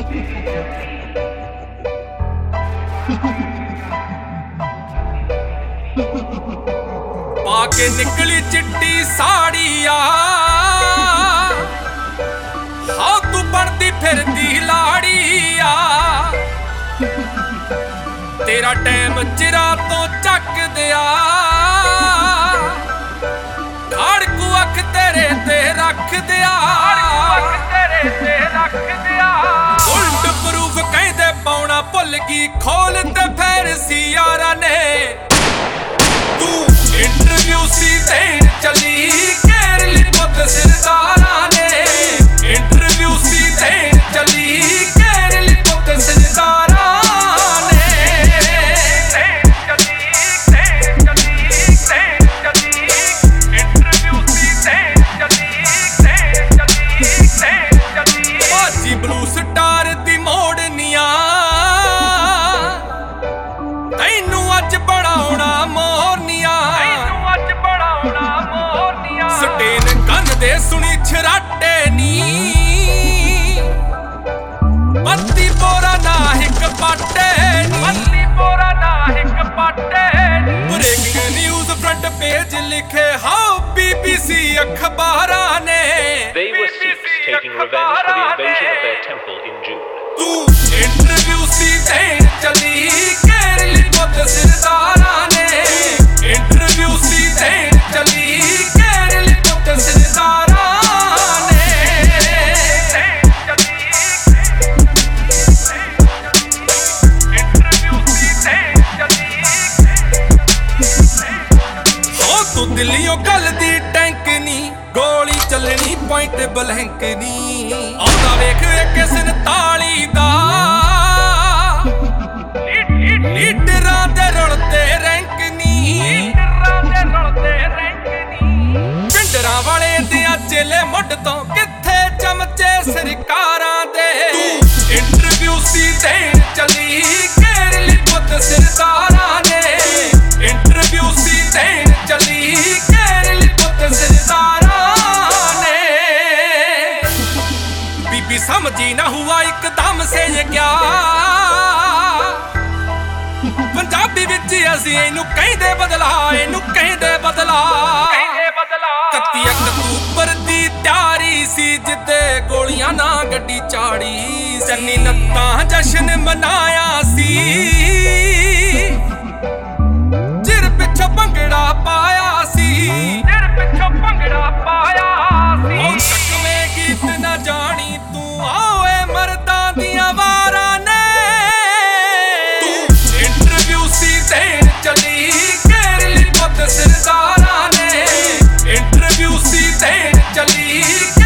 पाके निकली चिट्टी साड़िया हाँ तू बनती फिरदी लाड़िया तेरा टैम चिरा तो चक दिया खाड़कू अख तेरे ते रख दिया बुलेट प्रूफ कहते पाउना भुल गई खोल ते फिर सी यारा ने तू इंटरव्यू सी देन चली घेर ली पुत सरदारा ने इंटरव्यू सी देन चली घेर ली पुत सरदारा ब्लू स्टार दी मोड़निया तैनू अज बनाउणा मोरनिया स्टेन गन दे सुनी छराटे नी पत्ती बोरा ना हिक पाटे ब्रेकिंग न्यूज़ फ्रंट पेज लिखे हाउ BBC अखबारा ने They were Sikhs taking revenge for the invasion of their temple in June. तू इंटरव्यू सी देन चली घेर ली पुत सरदारा ने इंटरव्यू सी देन चली घेर ली पुत सरदारा ने हो तू दिल्लियों गल दी टैंक नी गोली चलनी पॉइंट ब्लैंक नी आउंदा वेख के 47 दा लीडरां दे रुलते रैंक नी पिंडरां वाले दियां चेले मुੱਢ ਤੋਂ कित्थे चमचे सरकारां दे इंटरव्यू सी देन चली घेर ली पुत सरदारां ने इंटरव्यू सी देन चली घेर ली पुत सरदारां ने बीबी समझी ना हुआ एकदम से ये क्या पंजाबी विच असीं इहनूं कहंदे बदला 31 अक्तूबर दी त्यारी सी जिद्दे गोलियां ना गड्डी चाड़ी चन्नी नत्तां जश्न मनाया सी चिर पिछों भंगड़ा पाया सी ओ चकवे गीत ना जानी तू आओए मर्दां दियां वारां ने तू इंटरव्यू सी देन चली घेर ली पुत सरदारा ने इंटरव्यू सी देन चली